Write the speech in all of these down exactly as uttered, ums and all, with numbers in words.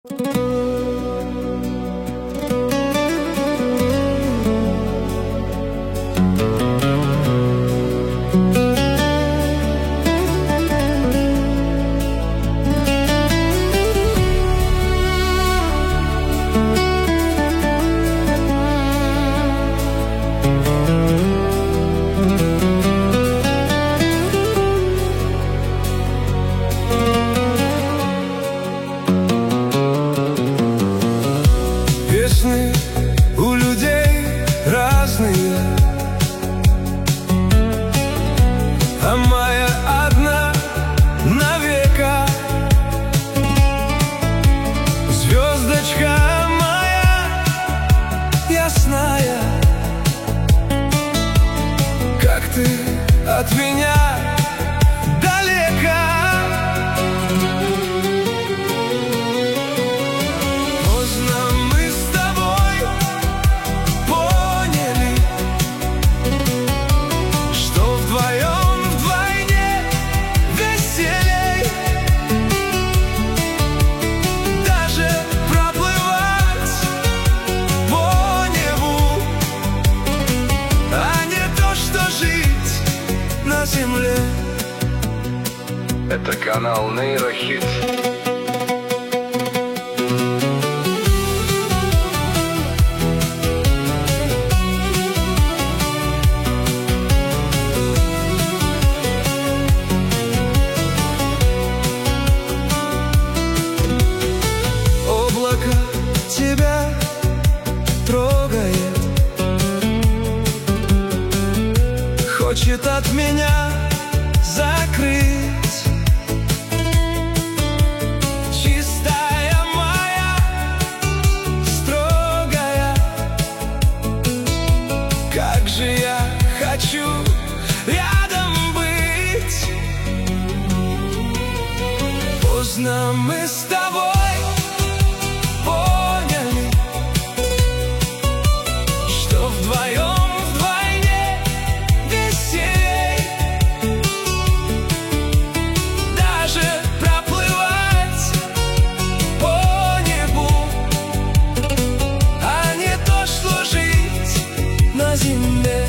Песни у людей разные, а моя одна навека. Звездочка моя ясная, как ты от меня далека. Поздно мы с тобой поняли, что вдвоем вдвойне веселей. Даже проплывать по небу, а не то, что жить на земле. Это канал Нейрохит. Облако тебя трогает, хочет от меня закрыть. Чистая моя, строгая, как же я хочу рядом быть. Поздно мы с тобой поняли, что вдвоем вдвойне веселей. Даже проплывать по небу, а не то, что жить на земле.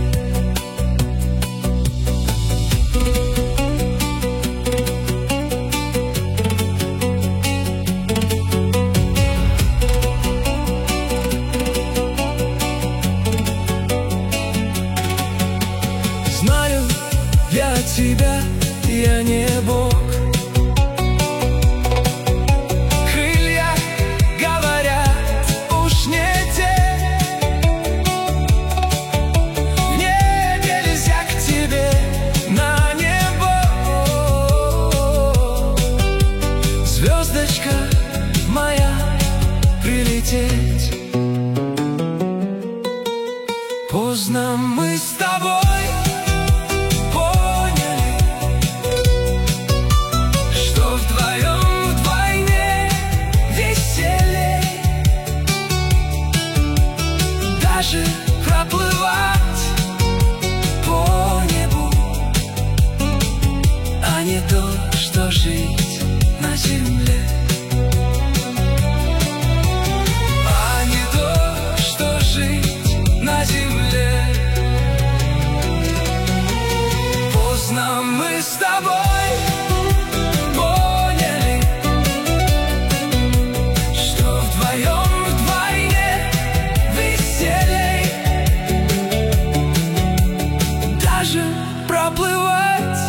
Знаю я тебя, я не Бог. Крылья, говорят, уж не те. В небе нельзя к тебе на небо. Звездочка моя, прилететь. Поздно мы с тобой поняли, что вдвоем вдвойне веселей. Даже проплывать по небу, а не то, что жить на земле. А не то, что жить на земле. Поздно мы с тобой поняли, что вдвоем вдвойне веселей. Даже проплывать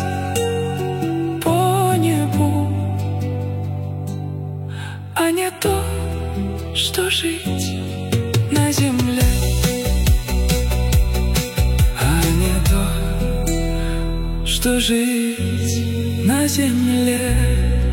по небу, а не то, что жить на земле. А не то, что жить на земле.